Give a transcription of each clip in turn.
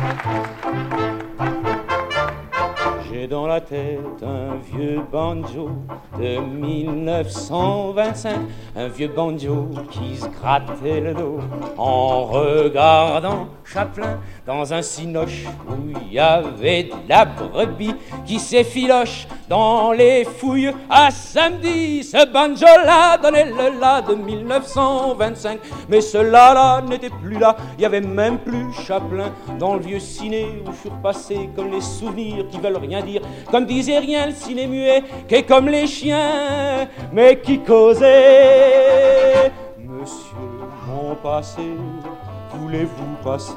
J'ai dans la tête un vieux banjo de 1925, un vieux banjo qui se grattait le dos en regardant Chaplin dans un cinoche où il y avait de la brebis qui s'effiloche dans les fouilles à samedi. Ce banjo-là donnait le la de 1925, mais ce la-là n'était plus là, il y avait même plus Chaplin dans le vieux ciné où furent passés comme les souvenirs qui veulent rien dire, comme disait rien le ciné muet, qui est comme les chiens, mais qui causait. Monsieur, mon passé, voulez-vous passer?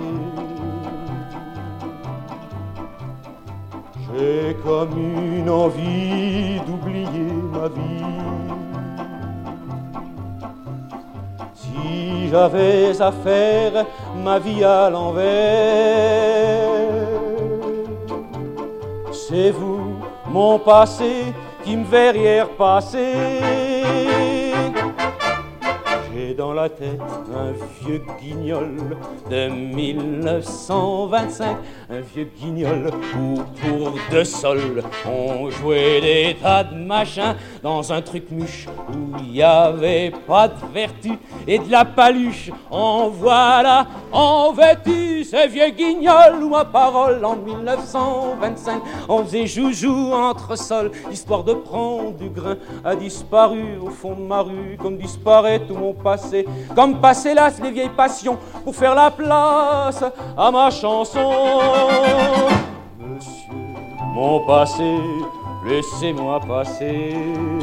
J'ai comme une envie d'oublier ma vie. Si j'avais à faire ma vie à l'envers, c'est vous, mon passé, qui me verriez passer. J'ai dans la tête un vieux guignol de 1925, un vieux guignol où pour 2 sols on jouait des tas de machins dans un truc mûche où il y avait pas de vertu et de la paluche. En voilà, en veux-tu, ce vieux guignol où ma parole en 1925 on faisait joujou entre sols, histoire de prendre du grain, a disparu au fond de ma rue comme disparaît tout mon passé, comme passer là les vieilles passions pour faire la place à ma chanson. Monsieur, mon passé, laissez-moi passer.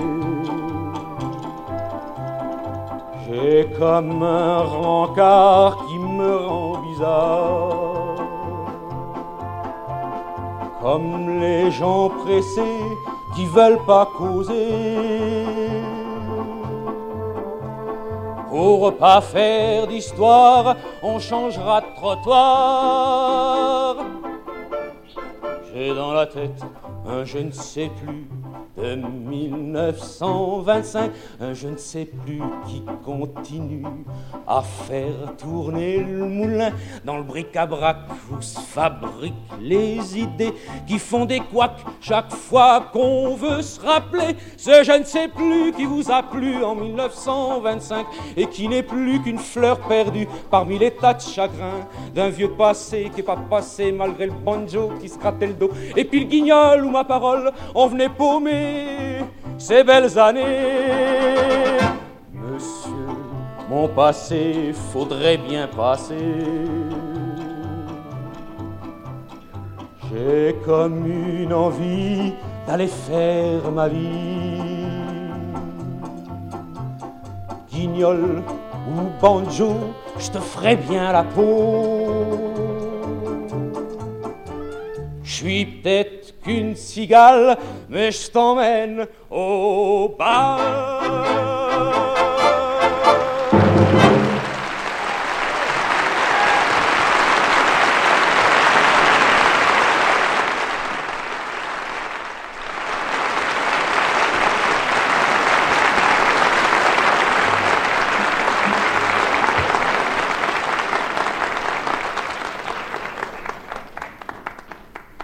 J'ai comme un rencard qui me rend bizarre, comme les gens pressés qui veulent pas causer. Pour pas faire d'histoire, on changera de trottoir. J'ai dans la tête un je ne sais plus de 1925, un je ne sais plus qui continue à faire tourner le moulin dans le bric-à-brac où se fabriquent les idées qui font des couacs chaque fois qu'on veut se rappeler ce je ne sais plus qui vous a plu en 1925 et qui n'est plus qu'une fleur perdue parmi les tas de chagrins d'un vieux passé qui est pas passé malgré le banjo qui se grattait le dos et puis le guignol où ma parole on venait paumer ces belles années. Monsieur, mon passé, faudrait bien passer. J'ai comme une envie d'aller faire ma vie. Guignol ou banjo, je te ferai bien la peau. Je suis peut-être qu'une cigale, mais je t'emmène au bal.